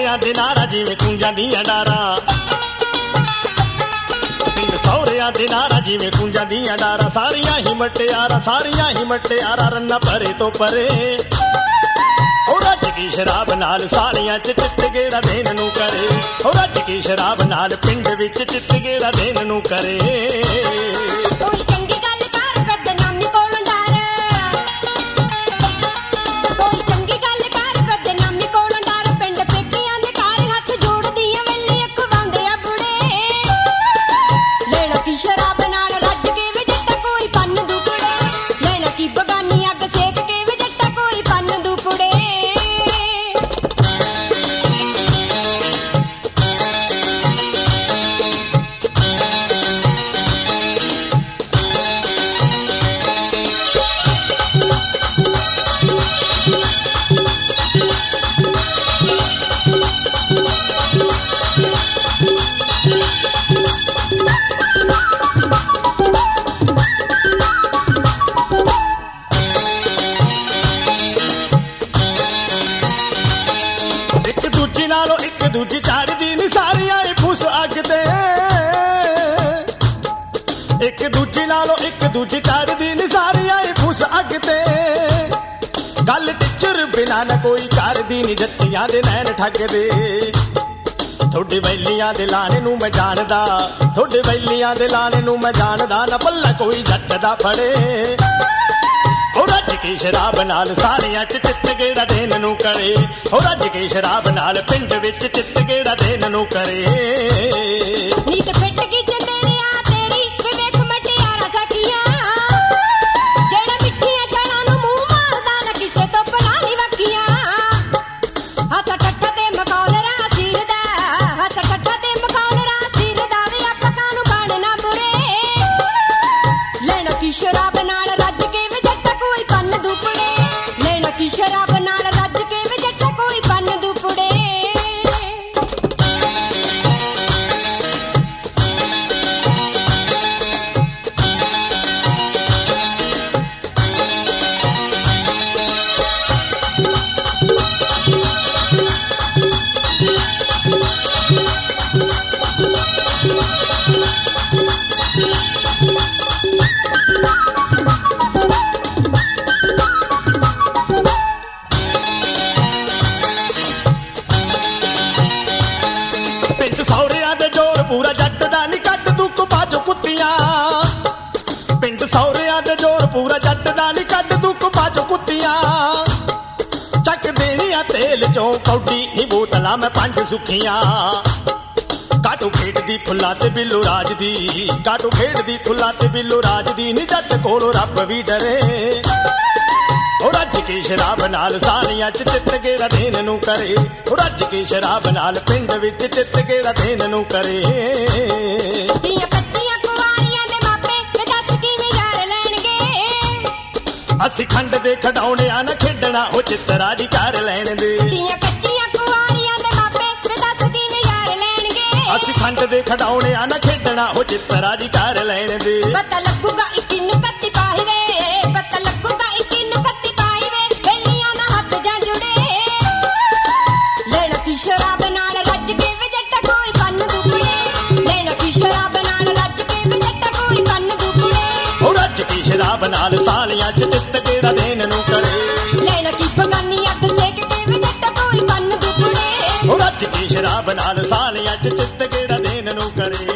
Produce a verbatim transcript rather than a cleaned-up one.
ਸਹੁਰਿਆਂ ਦੇ ਨਾਰਾ ਜਿਵੇਂ ਕੂੰਜਾਂ ਦੀਆਂ ਡਾਰਾਂ, ਪਿੰਡ ਸਹੁਰਿਆਂ ਦੇ ਨਾਰਾ ਜਿਵੇਂ ਕੂੰਜਾਂ ਦੀਆਂ ਡਾਰਾਂ। ਸਾਰੀਆਂ ਹੀ ਮਟਿਆਰਾਂ ਸਾਰੀਆਂ ਹੀ ਮਟਿਆਰਾਂ ਰੰਨਾ ਪਰੇ ਤੋਂ ਪਰੇ, ਉਹ ਰੱਜ ਕੇ ਸ਼ਰਾਬ ਨਾਲ ਸਾਲੀਆਂ ਚ ਚਿੱਤ ਗੇੜਾ ਦੇਣ ਨੂੰ ਕਰੇ, ਉਹ ਰੱਜ ਕੇ ਸ਼ਰਾਬ ਨਾਲ ਪਿੰਡ ਵਿੱਚ ਚਿੱਤ ਗੇੜਾ ਦੇਣ ਨੂੰ ਕਰੇ। ਕੋਈ ਚੰਗੀ ਗੱਲ ਕਰ ਬਦਨਾਮੀ ਕੋਲੋਂ ਡਰ, ਕੋਈ ਚੰਗੀ ਗੱਲ ਕਰ ਬਦਨਾਮੀ ਕੋਲੋਂ ਡਰ। ਪਿੰਡ ਪੇਕਿਆਂ ਦੇ ਘਰ ਹੱਥ ਜੋੜਦੀਆਂ ਵੇਲੇ ਅਖਵਾਉਂਦੇ ਆ ਬੁੜੇ, ਲੈਣਾ ਕੀ ਸ਼ਰਾਬ ਨਾਲ ਰੱਜ ਕੇ ਵੇ ਜੱਟਾ ਕੋਈ ਪੰਨ ਦੁਪੜੇ, ਲੈਣਾ ਕੀ ਬਗਾਨੀ ਅੱਗ ਸੇਕ ਕੇ ਵੇ ਜੱਟਾ ਕੋਈ ਪੰਨ ਦੁਪੜੇ। ਨਾਲੋਂ ਇੱਕ ਦੂਜੀ ਚੜਦੀ ਨੀ ਸਾਰੀਆਂ ਏ ਫੁੱਸ ਅੱਗ ਤੇ, ਇੱਕ ਦੂਜੀ ਨਾਲੋਂ ਇੱਕ ਦੂਜੀ ਚੜਦੀ ਨੀ ਸਾਰੀਆਂ ਏ ਫੁੱਸ ਅੱਗ ਤੇ। ਗੱਲ ਟਿੱਚਰ ਬਿਨਾ ਨਾ ਕੋਈ ਕਰਦੀ ਨੀ ਜੱਟੀਆਂ ਦੇ ਨੈਣ ਠੱਗਦੇ, ਤੁਹਾਡੇ ਵੈਲੀਆਂ ਦੇ ਲਾਣੇ ਨੂੰ ਮੈਂ ਜਾਣਦਾ, ਤੁਹਾਡੇ ਵੈਲੀਆਂ ਦੇ ਲਾਣੇ ਨੂੰ ਮੈਂ ਜਾਣਦਾ। ਨਾ ਪੱਲਾ ਕੋਈ ਜੱਟ ਦਾ ਫੜੇ, ਉਹ ਰੱਜ ਕੇ ਸ਼ਰਾਬ ਨਾਲ ਸਾਲੀਆਂ ਚ ਚਿੱਤ ਗੇੜਾ ਦੇਣ ਨੂੰ ਕਰੇ, ਉਹ ਰੱਜ ਕੇ ਸ਼ਰਾਬ ਨਾਲ ਪਿੰਡ ਵਿੱਚ ਚਿੱਤ ਗੇੜਾ ਦੇਣ ਨੂੰ ਕਰੇ। ਨੀਤ ਫਿੱਟ ਗਈ ਚੰਦੇਰਿਆ ਤੇਰੀ ਵੇ ਵੇਖ ਮਟਿਆਰਾ ਸਖੀਆਂ, ਜਿਹੜਾ ਮਿੱਠੀਆਂ ਚਾਲਾਂ ਨੂੰ ਮੂੰਹ ਮਾਰਦਾ ਨਾ ਕਿਸੇ ਤੋਂ ਪਲਾਲੀ ਵਕੀਆਂ। ਹੱਥ ਠੱਠਾ ਤੇ ਮਕੌਲਰਾ ਸਿਰ ਦਾ, ਹੱਥ ਠੱਠਾ ਤੇ ਮਕੌਲਰਾ ਸਿਰ ਦਾ ਵੇ ਆਪਾਂ ਨੂੰ ਬਣਨਾ ਬੁਰੇ, ਲੈਣਾ ਕੀ ਸ਼ਰਾਬ ਨਾਲ ਰੱਜ ਕੇ ਵੇ ਜੱਟਾ ਕੋਈ ਪੰਨ ਦੁਪੜੇ, ਲੈਣਾ ਕੀ ਸ਼ਰਾਬ ਨਾਲ ਰੱਜ ਕੇ ਵੇ ਜੱਟਾ ਕੋਈ ਪੰਨ ਦੁਪੜੇ। ਪਿੰਡ ਸਹੁਰਿਆਂ ਦੇ ਜੋਰ ਪੂਰਾ ਜੱਟ ਦਾ ਨੀ ਕੱਢ ਤੂੰ ਕੁਪਾਜੋ ਕੁੱਤੀਆਂ, ਪਿੰਡ ਸਹੁਰਿਆਂ ਦੇ ਜੋਰ ਪੂਰਾ ਜੱਟ ਦਾ ਨੀ ਕੱਢ ਤੂੰ ਕੁਪਾਜੋ ਕੁੱਤੀਆਂ। ਚੱਕ ਦੇਣੀਆਂ ਤੇਲ ਚੋਂ ਕੌਡੀ ਨੀ ਬੋਤਲਾਂ ਮੈਂ ਪੰਜ ਸੁੱਖੀਆਂ, ਕਾਟੋ ਖੇਡਦੀ ਫੁੱਲਾਂ ਤੇ ਬਿੱਲੂ ਰਾਜ ਦੀ, ਕਾਟੋ ਖੇਡਦੀ ਫੁੱਲਾਂ ਤੇ ਬਿੱਲੂ ਰਾਜ ਦੀ ਨੀ ਜੱਟ ਕੋਲੋਂ ਰੱਬ ਵੀ ਡਰੇ, ਉਹ ਰੱਜ ਕੇ ਸ਼ਰਾਬ ਨਾਲ ਸਾਲੀਆਂ ਚ ਚਿੱਤ ਗੇੜਾ ਦੇਣ ਨੂੰ ਕਰੇ, ਉਹ ਰੱਜ ਕੇ ਸ਼ਰਾਬ ਨਾਲ ਪਿੰਡ ਵਿੱਚ ਚਿੱਤ ਗੇੜਾ ਦੇਣ ਨੂੰ ਕਰੇ। ਦੀਆਂ ਕੱਚੀਆਂ ਕੁਆਰੀਆਂ ਦੇ ਮਾਪੇ ਵੇ ਦੱਸ ਕਿਵੇਂ ਯਾਰ ਲੈਣਗੇ, ਅਸੀਂ ਖੰਡ ਦੇ ਖਡਾਉਣਿਆਂ ਨਾ ਖੇਡਣਾ ਉਹ ਚਿੱਤਰਾ ਦੀ ਕਰ ਲੈਣ ਦੇ, ਦੀਆਂ ਕੱਚੀਆਂ ਕੁਆਰੀਆਂ ਦੇ ਮਾਪੇ ਵੇ ਦੱਸ ਕਿਵੇਂ ਯਾਰ ਲੈਣਗੇ, ਅਸੀਂ ਖੰਡ ਦੇ ਖਡਾਉਣਿਆਂ ਨਾ ਖੇਡਣਾ ਉਹ ਚਿੱਤਰਾ ਦੀ ਕਰ ਲੈਣ ਦੇ। ਪਤਾ ਲੱਗੂਗਾ ਇੱਕੀ ਨੂੰ ਕੱਤੀ ਪਾਹੀ ਵੇ, ਪਤਾ ਲੱਗੂਗਾ ਇੱਕੀ ਨੂੰ ਕੱਤੀ ਪਾਹੀ ਵੇ, ਵੇਲੀਆਂ ਨਾਲ ਹੱਥ ਜਾਂ ਜੁੜੇ, ਲੈਣਾ ਕੀ ਸ਼ਰਾਬ ਨਾਲ ਰੱਜ ਕੇ ਵੇ ਜੱਟਾ ਕੋਈ ਪੰਨ ਦੁਪੜੇ, ਲੈਣਾ ਕੀ ਸ਼ਰਾਬ ਨਾਲ ਰੱਜ ਕੇ ਵੇ ਜੱਟਾ ਕੋਈ ਪੰਨ ਦੁਪੜੇ, ਉਹ ਰੱਜ ਕੇ ਸ਼ਰਾਬ ਨਾਲ ਸਾਲੀਆਂ ਚ ਚਿੱਤ ਗੇੜਾ ਦੇਣ ਨੂੰ ਕਰੇ, ਲੈਣਾ ਕੀ ਬਗਾਨੀ ਅੱਗ ਸੇਕ ਕੇ ਵੇ ਜੱਟਾ ਕੋਈ ਪੰਨ ਦੁਪੜੇ, ਉਹ ਰੱਜ ਕੇ ਸ਼ਰਾਬ ਨਾਲ ਸਾਲੀਆਂ ਚ ਚਿੱਤ ਗੇੜਾ ਦੇਣ ਨੂੰ ਕਰੇ।